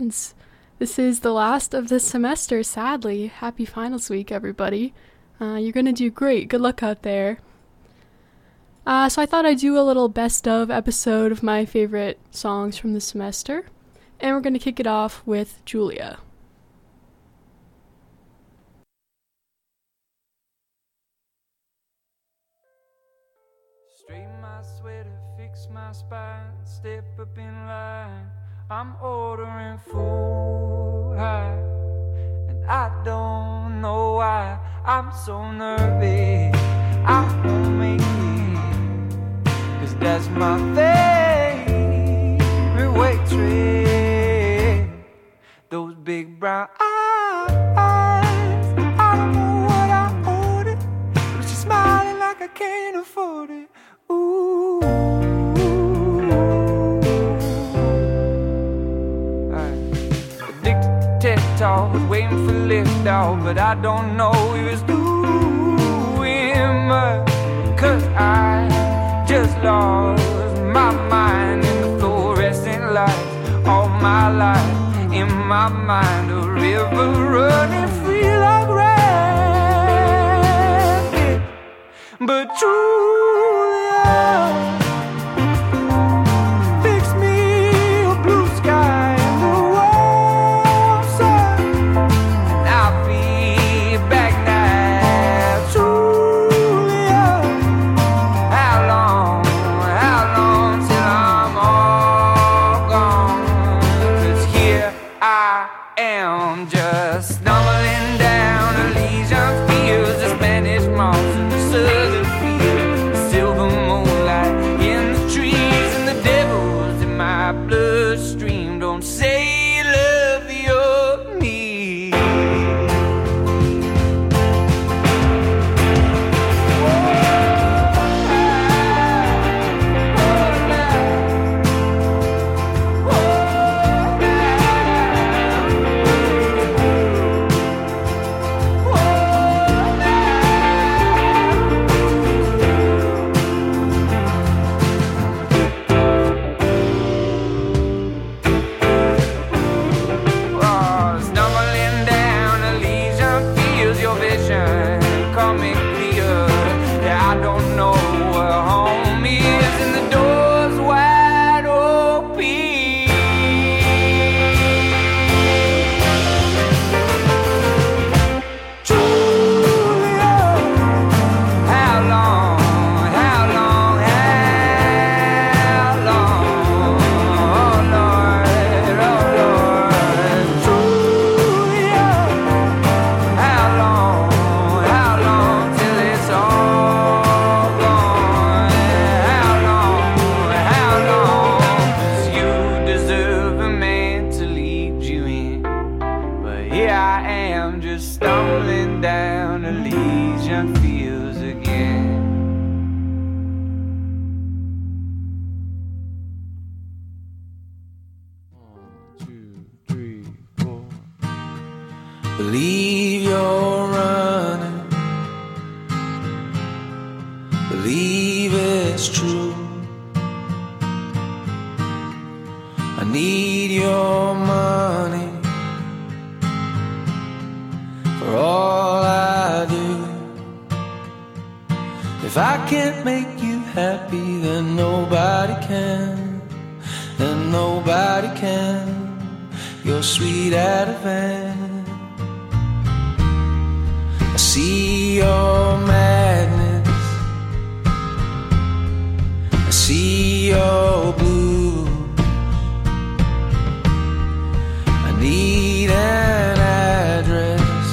friends. This is the last of this semester, sadly. Happy finals week, everybody. You're gonna do great. Good luck out there. So I thought I'd do a little best of episode of my favorite songs from the semester. And we're gonna kick it off with Julia. Straighten my sweater, fix my spine, step up in line. I'm ordering food high, and I don't know why I'm so nervous. I won't make it, 'cause that's my favorite waitress. Those big brown eyes, I don't know what I ordered, but she's smiling like I can't afford it. Ooh. Addicted to TED Talk, was waiting for liftoff, but I don't know if it's doing much, 'cause I just lost my mind in the fluorescent lights all my life. In my mind, a river running free like rapids. But Julia, fix me a blue sky and the warm sun, and I'll be back now. Julia, how long till I'm all gone? 'Cause here I am, just stumbling down Elysian fields, the Spanish moss and the southern fields, the silver moonlight in the trees, and the devil's in my bloodstream. Don't say you love me. Stumbling down Elysian fields, your vision coming clear. Yeah, I don't know where home is, and the door's wide open. Julia, how long? Oh Lord, Julia, how long till it's all gone? How long? 'Cause you deserve a man to lead you in, but here I am, just stumbling down Elysian fields again. Believe you're running, believe it's true. I need your money for all I do. If I can't make you happy, then nobody can, then nobody can. You're sweet Ativan. I see your madness, I see your blue. I need an address,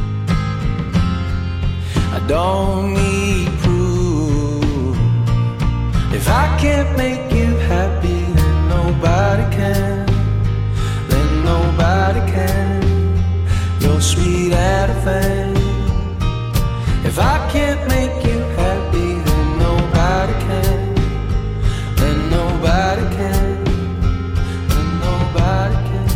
I don't need proof. If I can't make you happy, then nobody can, then nobody can. You're sweet Ativan. If I can't make you happy, then nobody can, then nobody can, then nobody can.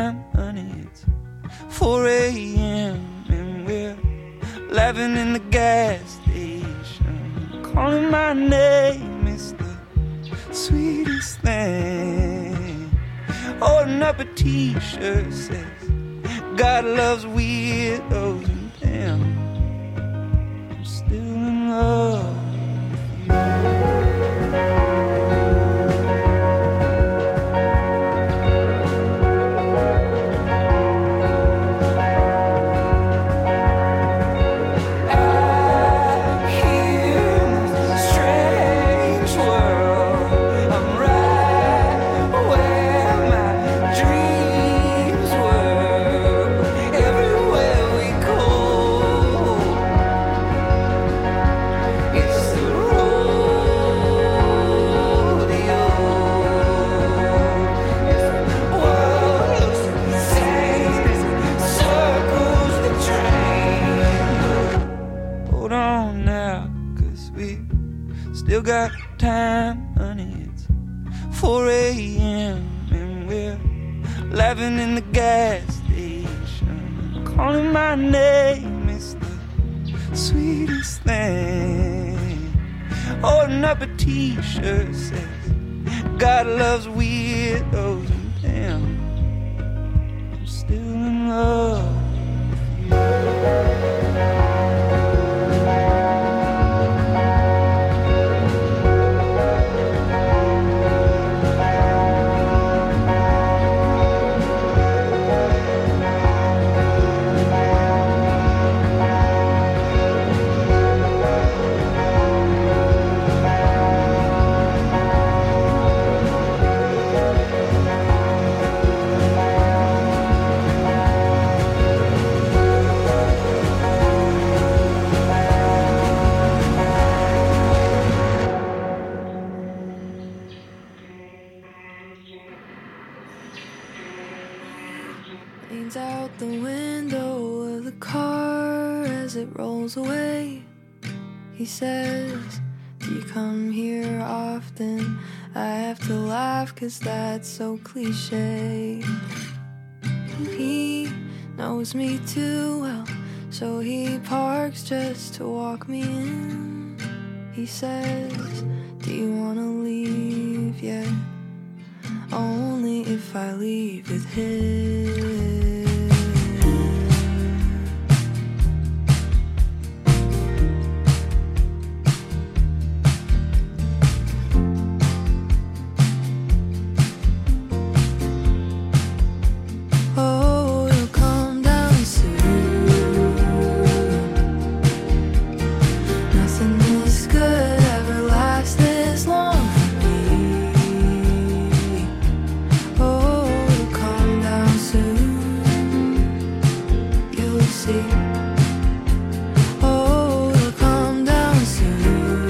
time, honey, it's 4 a.m. and we're laughing in the gas station. Calling my name is the sweetest thing. Holding up a t-shirt says God loves weirdos, and damn, I'm still in love with you. Still got time, honey, it's 4 a.m. and we're laughing in the gas station. Calling my name is the sweetest thing. Holding up a t-shirt says God loves weirdos, and damn, I'm still in love with you. Leans out the window of the car as it rolls away. He says, do you come here often? I have to laugh 'cause that's so cliche. He knows me too well, so he parks just to walk me in. He says, do you wanna leave yet? Only if I leave with him. Oh, it'll come down soon. Nothing this good ever lasts this long for me. Oh, it'll come down soon. You'll see. Oh, it'll come down soon.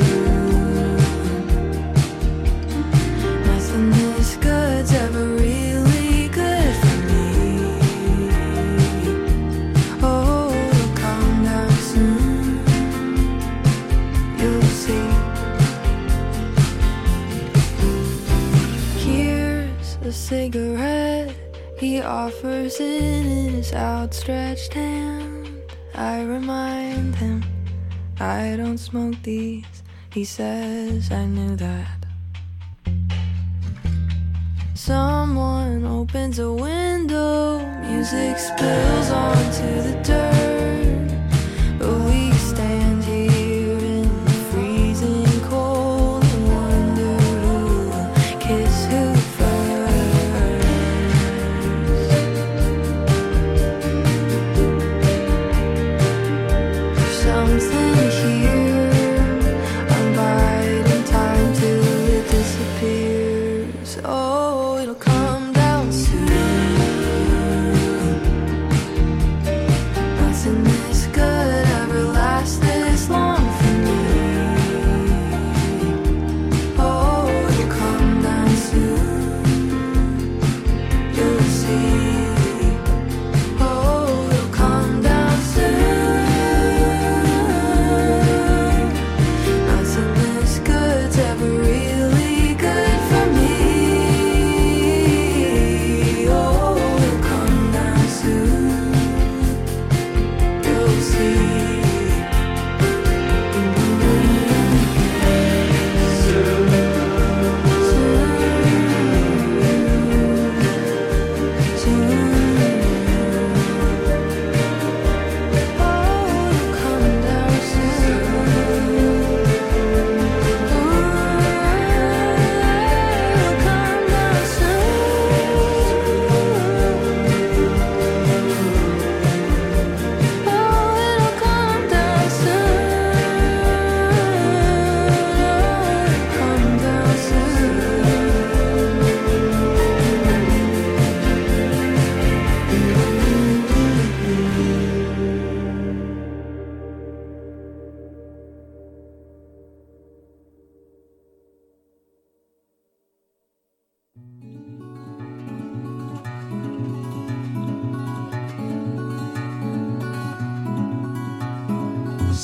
Nothing this good's ever really good for me. Oh, it'll come down soon. You'll see. Here's a cigarette he offers in his outstretched hand. I remind him I don't smoke these. He says I knew that. Someone opens a window, music spills onto the dirt, but we stand here in the freezing cold and wonder who will kiss who first. There's something here, I'm biding time till it disappears. Oh, it'll come down soon. Nothing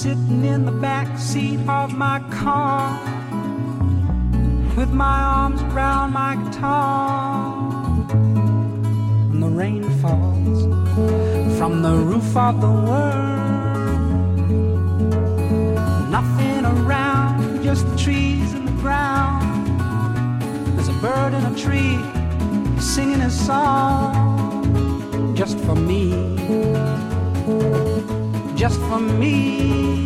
sitting in the back seat of my car with my arms around my guitar, and the rain falls from the roof of the world. Nothing around, just the trees and the ground. There's a bird in a tree singing his song just for me, just for me.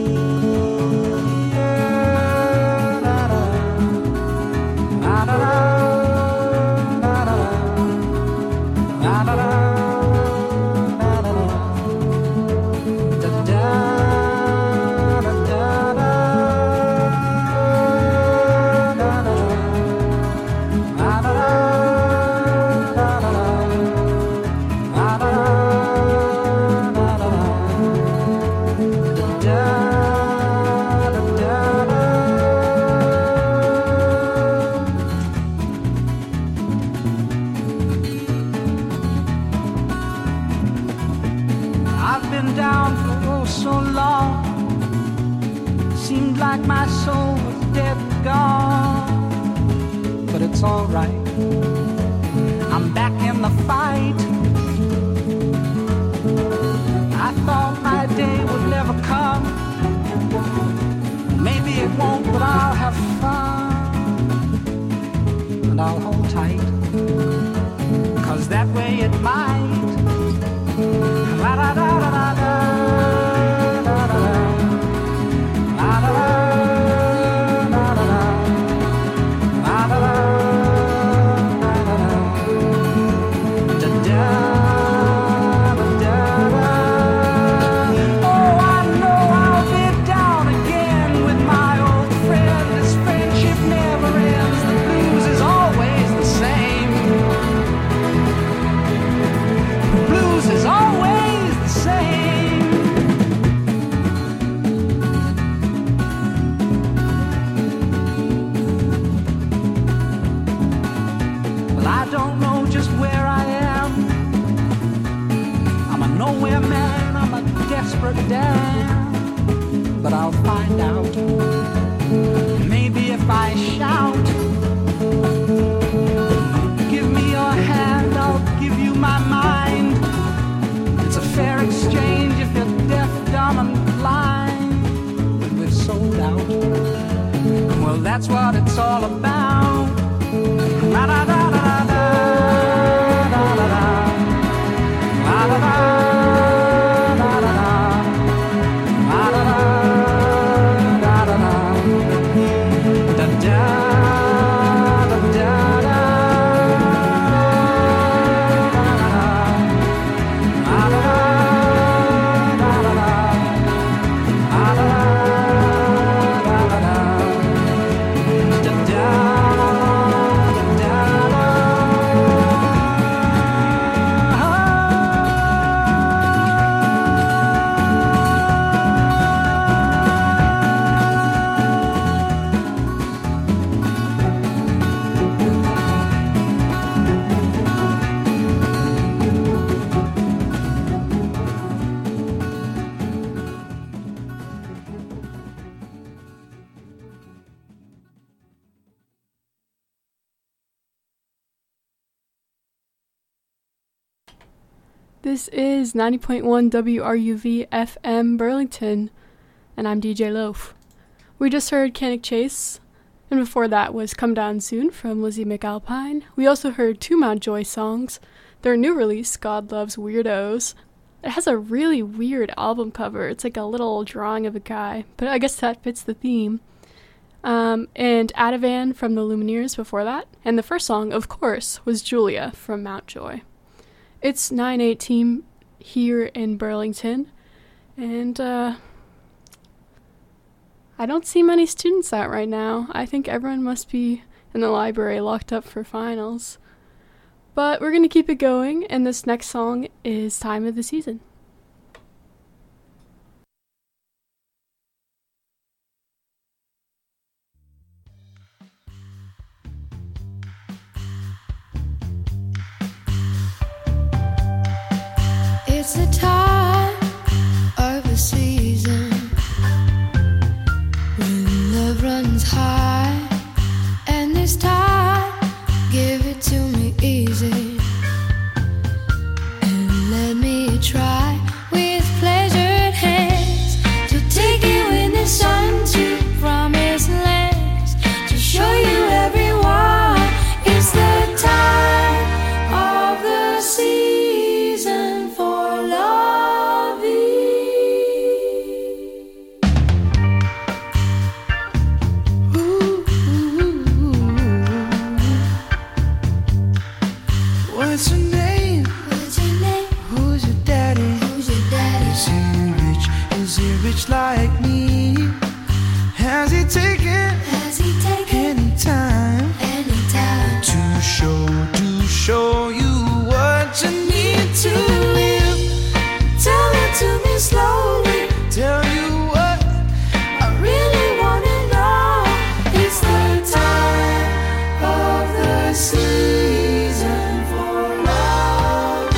That's what it's all about. This is 90.1 WRUV FM Burlington, and I'm DJ Loaf. We just heard Canic Chase, and before that was Come Down Soon from Lizzie McAlpine. We also heard two Mountjoy songs, their new release, God Loves Weirdos. It has a really weird album cover. It's like a little drawing of a guy, but I guess that fits the theme. And Ativan from the Lumineers before that. And the first song, of course, was Julia from Mountjoy. It's 9:18 here in Burlington, and I don't see many students out right now. I think everyone must be in the library locked up for finals. But we're going to keep it going, and this next song is Time of the Season. It's the time of the season rich like me? Has he taken any time to show you what you need to live? Tell it to me slowly. Tell you what I really wanna know. It's the time of the season for loving.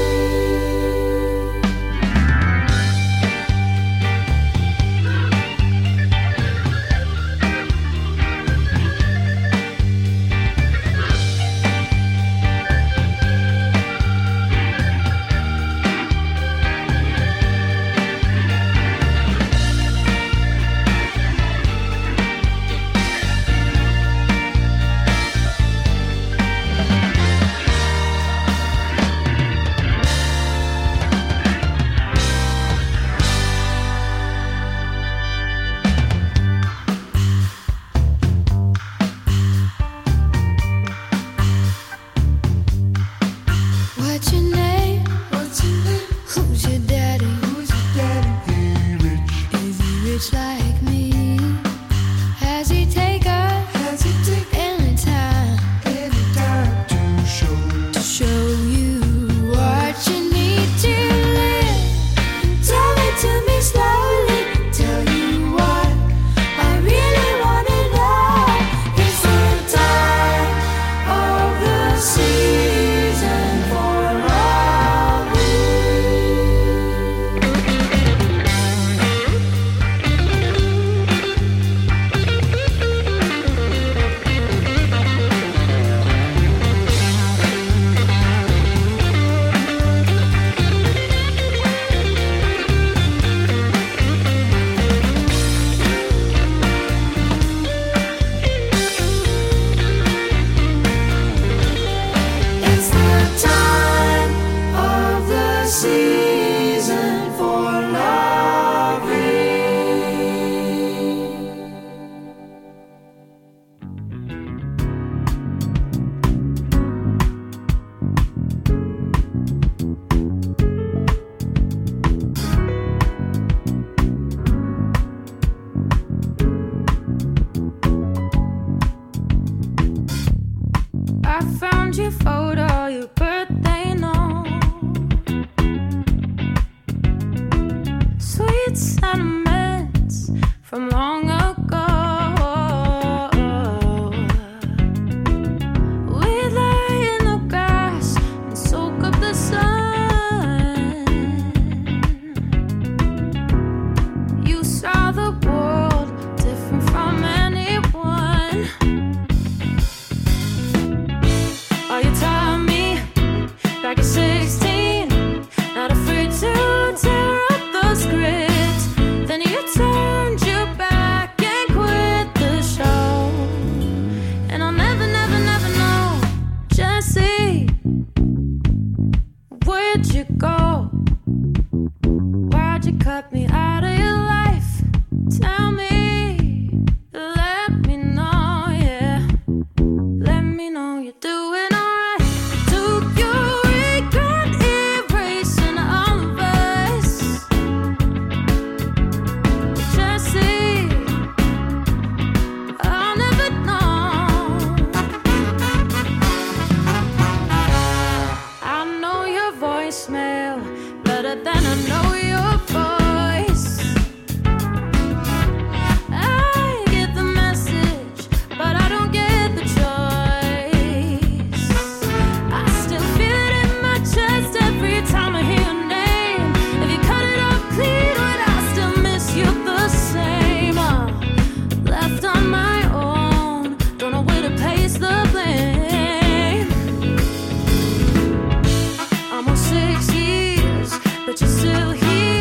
What's your name? Who's your daddy? Hey, rich. Is he rich like me? Has he taken any time Anytime to show you what you need to live? Tell it to me slowly. Tell you what I really wanna know. It's the time of the season for loving. It's the time of the season for loving. I found your photo, your birthday note. Sweet sentiments from long ago. We lay in the grass and soak up the sun. You saw the world different from anyone. Oh, you taught me back at 16, not afraid to tear up those scripts. Then you turned your back and quit the show. And I'll never, never, never know, Jesse, where'd you go? Why'd you cut me out of your life? Tell me, let me know, yeah. Let me know you're doing alright. Do you regret erasing all of us? Jesse, I'll never know. I know your voicemail better than I know your voice. I get the message, but I don't get the choice. I still feel it in my chest every time I hear your name. If you cut it off clean, would I still miss you the same? Left on my own, don't know where to place the blame. Almost 6 years, but you're still here.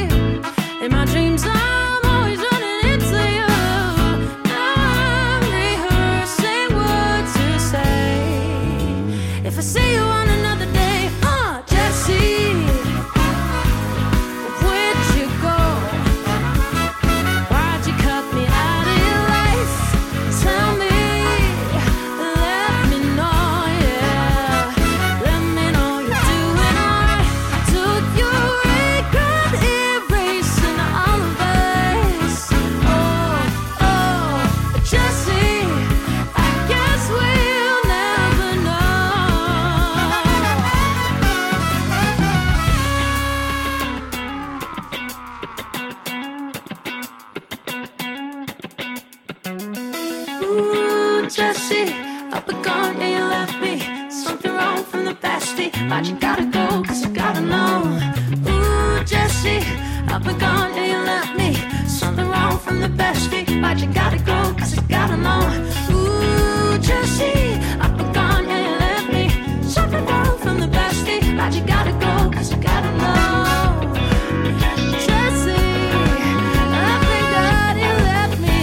Jesse, I've been gone, yeah, you left me. Something wrong from the bestie. Why'd you gotta go? Cause you gotta know. Ooh, Jesse, I've been gone, yeah, you left me. Something wrong from the bestie. Why'd you gotta go? Cause you gotta know. Ooh, Jesse, I've been gone, yeah, you left me. Something wrong from the bestie. Why'd you gotta go? Cause you gotta know. Jesse, I've been gone, you left me,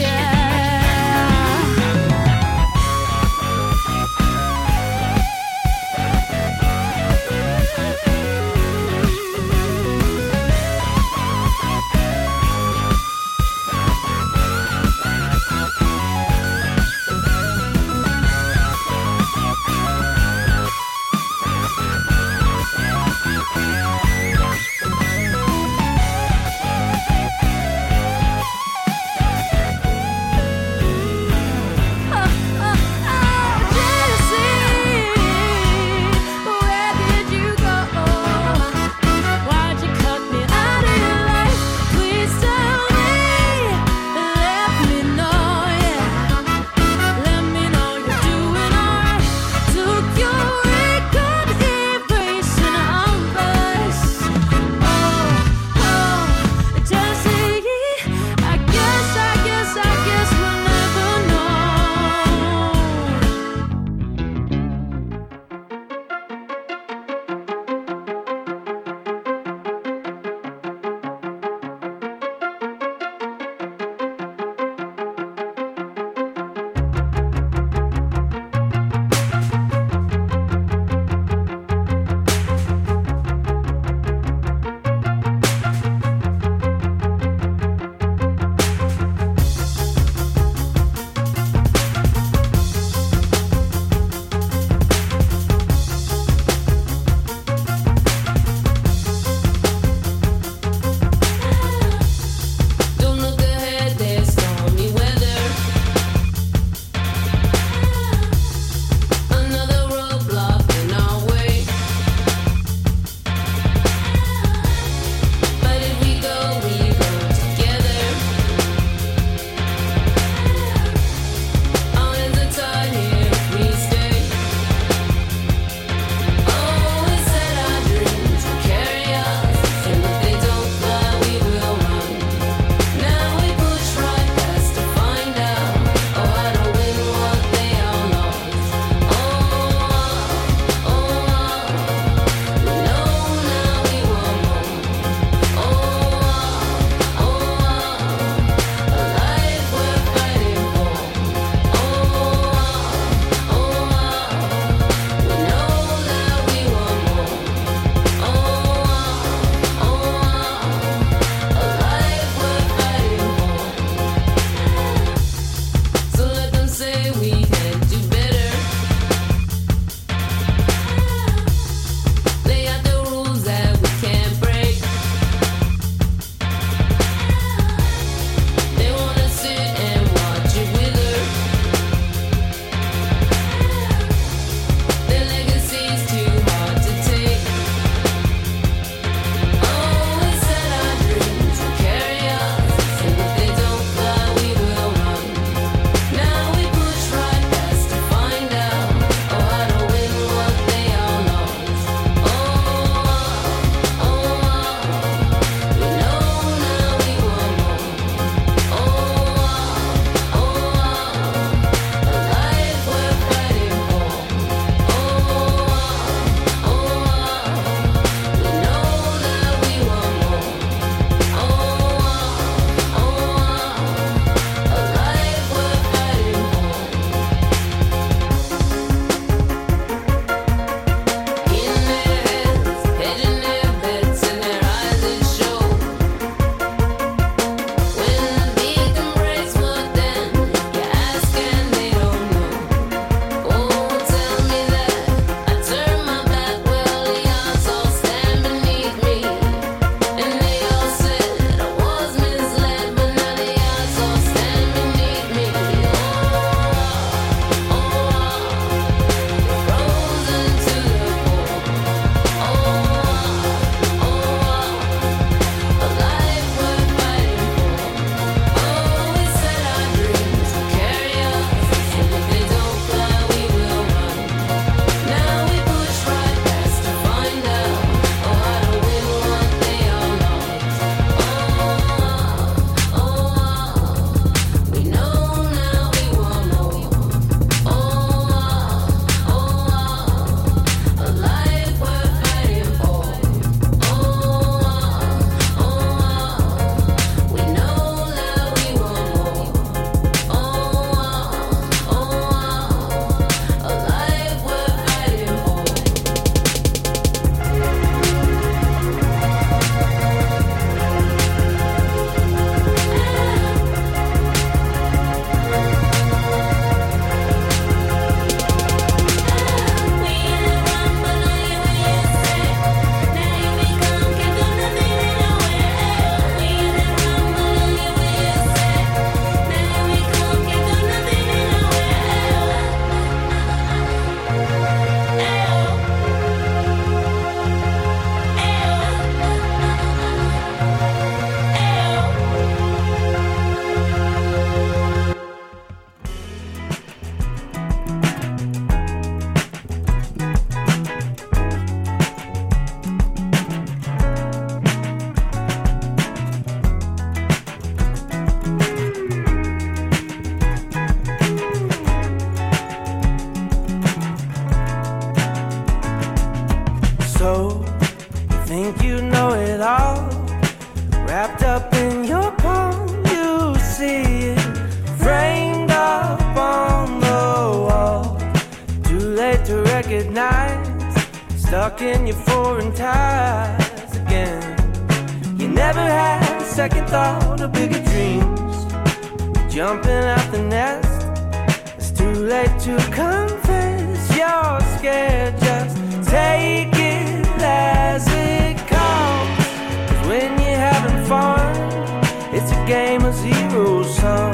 you know it all. Wrapped up in your palm, you see it framed up on the wall. Too late to recognize, stuck in your foreign ties again. You never had a second thought or bigger dreams. Jumping out the nest, it's too late to confess you're scared. Just take it as it comes. 'Cause when you're having fun, it's a game of zero sum.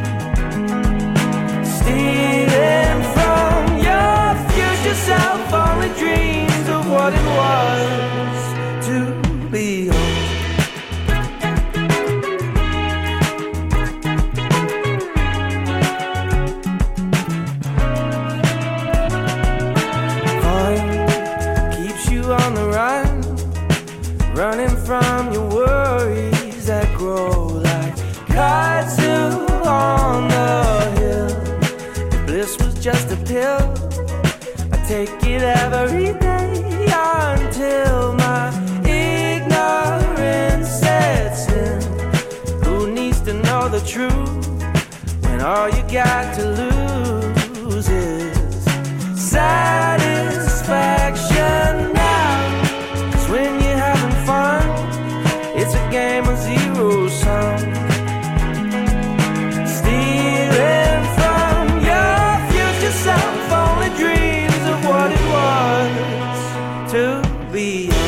Stealing from your future self only dreams of what it was to be home. On the run, running from your worries that grow like kudzu on the hill. If bliss was just a pill, I take it every day until my ignorance sets in. Who needs to know the truth when all you got to lose is satisfaction? When you're having fun, it's a game of zero sum. Stealing from your future self only dreams of what it was to be young.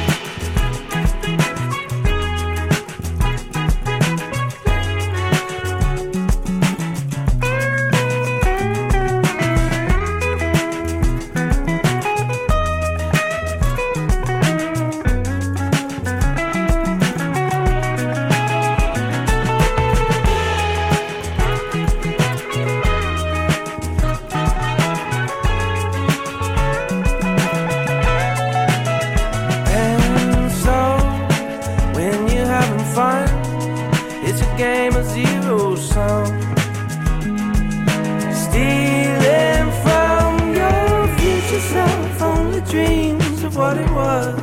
Game of zero sum. Stealing from your future self only dreams of what it was.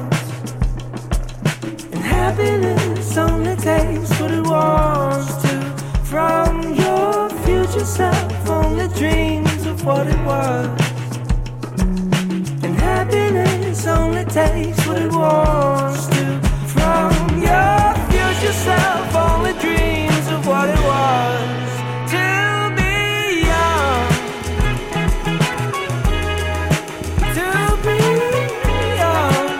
And happiness only takes what it wants to. From your future self only dreams of what it was. And happiness only takes what it wants to. From your future self only dreams of what it was to be young. To be young.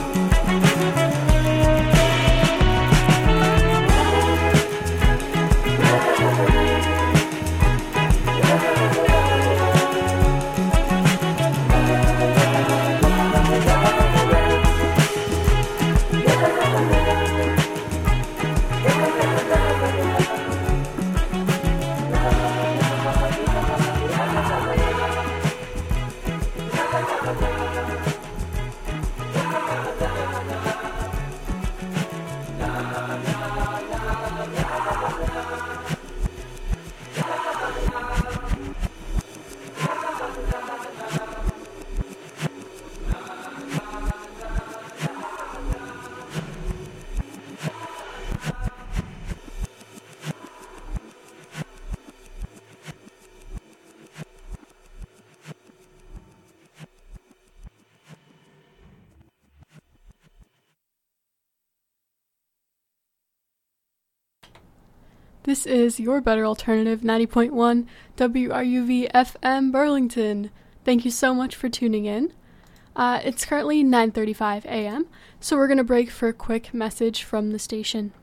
This is your better alternative, 90.1 WRUV FM Burlington. Thank you so much for tuning in. It's currently 9:35 a.m., so we're going to break for a quick message from the station.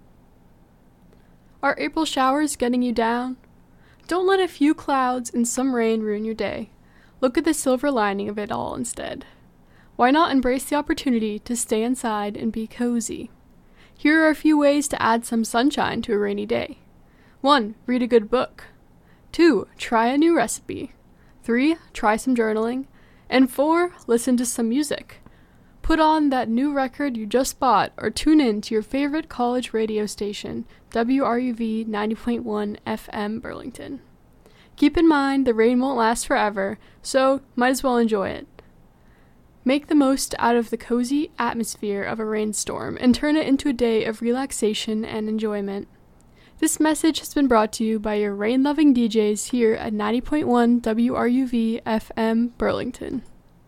Are April showers getting you down? Don't let a few clouds and some rain ruin your day. Look at the silver lining of it all instead. Why not embrace the opportunity to stay inside and be cozy? Here are a few ways to add some sunshine to a rainy day. 1. Read a good book. 2. Try a new recipe. 3. Try some journaling. And 4. Listen to some music. Put on that new record you just bought or tune in to your favorite college radio station, WRUV 90.1 FM Burlington. Keep in mind the rain won't last forever, so might as well enjoy it. Make the most out of the cozy atmosphere of a rainstorm and turn it into a day of relaxation and enjoyment. This message has been brought to you by your rain-loving DJs here at 90.1 WRUV FM Burlington.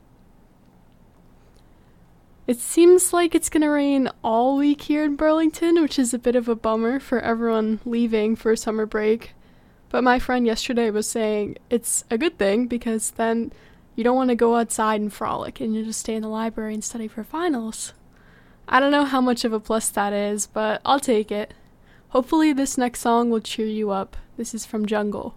It seems like it's going to rain all week here in Burlington, which is a bit of a bummer for everyone leaving for summer break. But my friend yesterday was saying it's a good thing because then you don't want to go outside and frolic and you just stay in the library and study for finals. I don't know how much of a plus that is, but I'll take it. Hopefully this next song will cheer you up. This is from Jungle.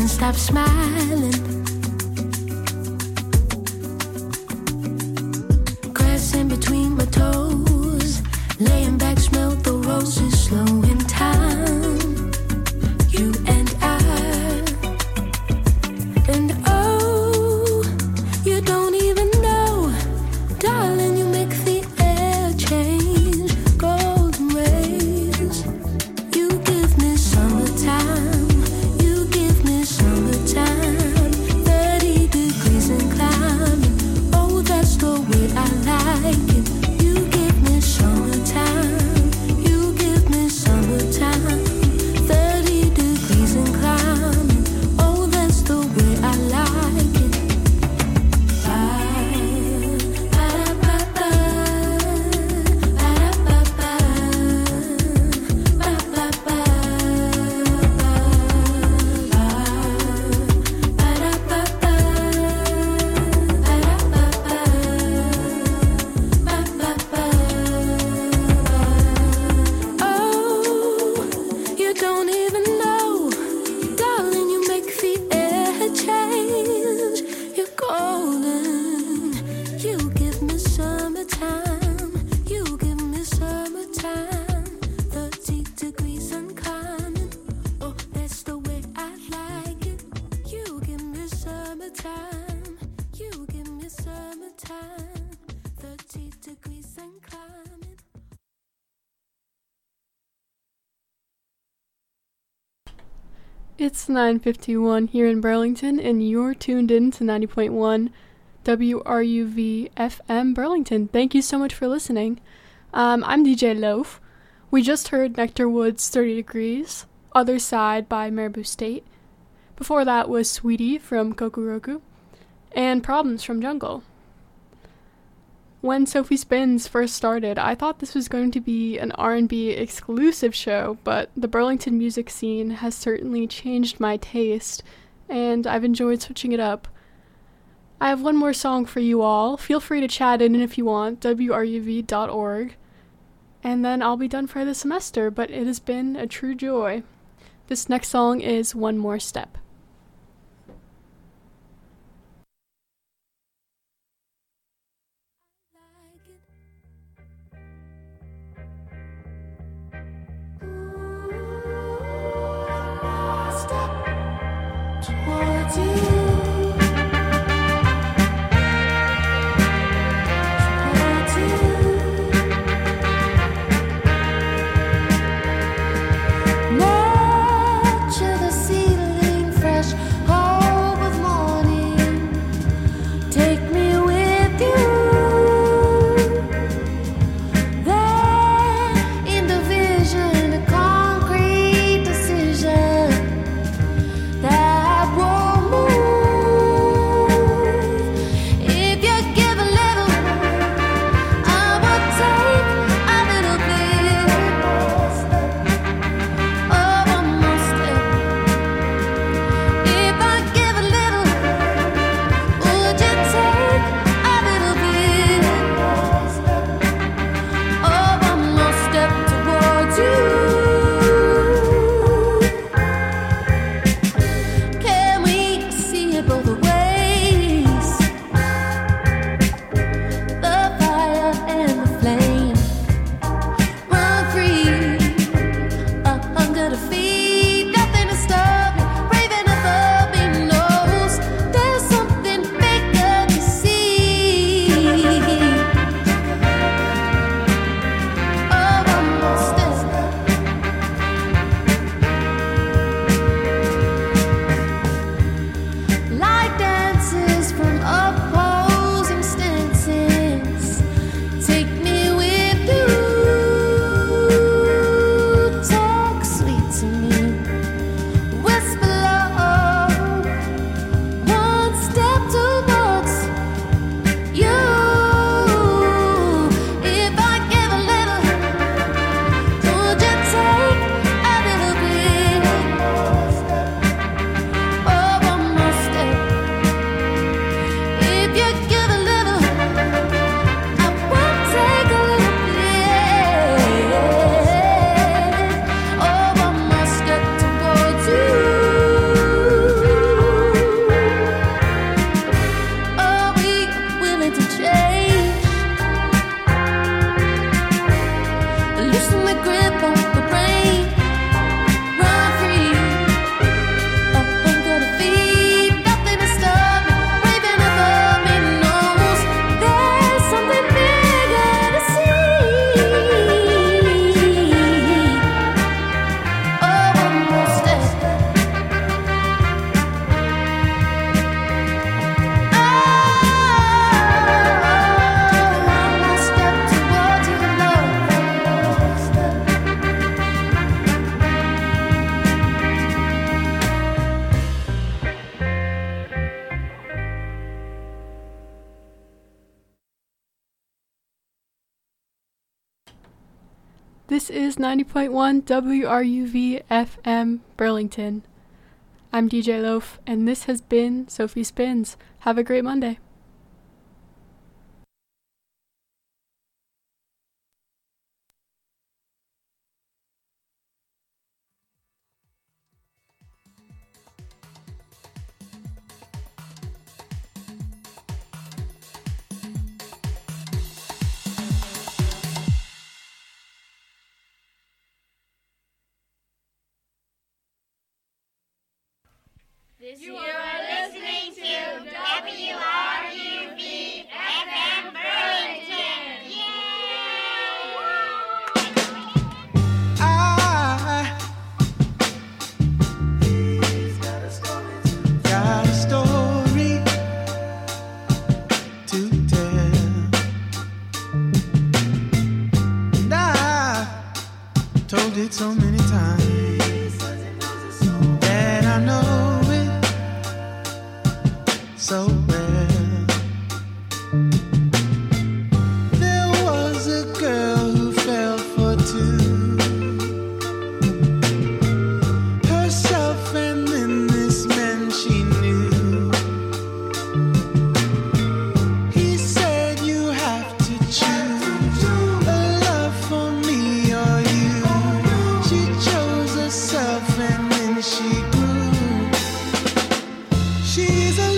can't stop smiling. Grass in between my toes, laying back, smell the roses, slow in time. You and I, and oh, you don't even know, darling, you make the air change, golden rays. You give me summertime, you give me summertime, 30 degrees and climbing, oh, that's the way I like it. You give me summertime, you give me summertime, 30 degrees and climbing, oh, that's the way I like it. Oh, you don't even know, darling, you make the air change. You're golden. You give me summertime. You give me summertime. 30 degrees and climbing. Oh, that's the way I like it. You give me summertime. You give me summertime. 30 degrees and climbing. It's 9:51 here in Burlington, and you're tuned in to 90.1 WRUV FM Burlington. Thank you so much for listening. I'm DJ Loaf. We just heard Nectar Woods' 30 Degrees, Other Side by Marabou State. Before that was Sweetie from Kokuroku, and Problems from Jungle. When Sophie Spins first started, I thought this was going to be an R&B exclusive show, but the Burlington music scene has certainly changed my taste, and I've enjoyed switching it up. I have one more song for you all. Feel free to chat in if you want, wruv.org, and then I'll be done for the semester, but it has been a true joy. This next song is One More Step. Towards you. Nurture the seedling This is 90.1 WRUV FM Burlington. I'm DJ Loaf, and this has been Sophie Spins. Have a great Monday. You are listening to WRUV FM Burlington. I got a story to tell, and I've told it so many times that I know so well. There was a girl who fell for two, herself and then this man she knew. He said you have to choose a love for me or you. She chose herself and then she grew. She's a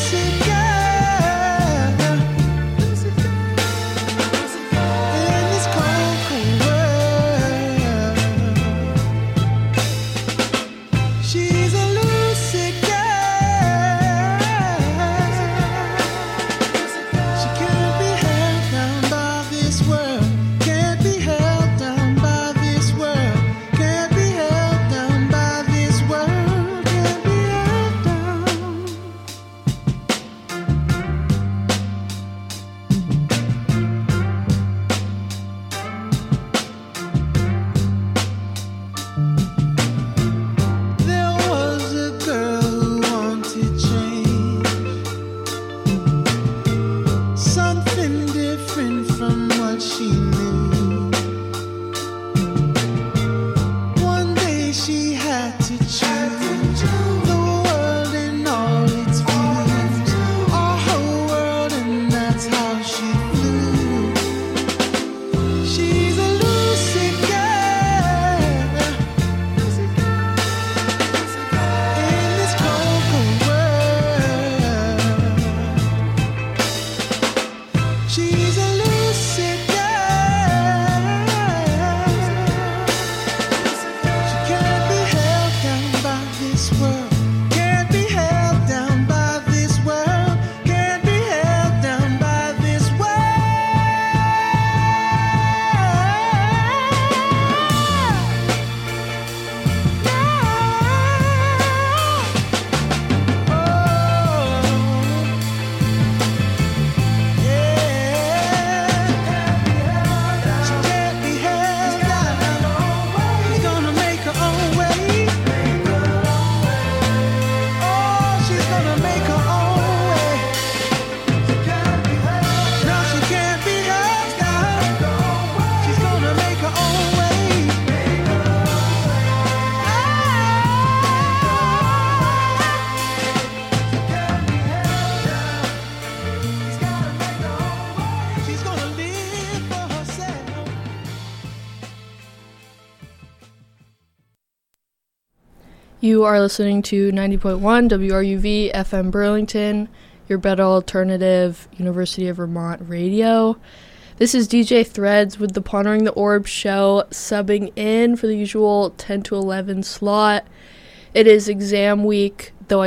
You are listening to 90.1 WRUV FM Burlington, your better alternative University of Vermont radio. This is DJ Threads with the Pondering the Orb show, subbing in for the usual 10 to 11 slot. It is exam week, though I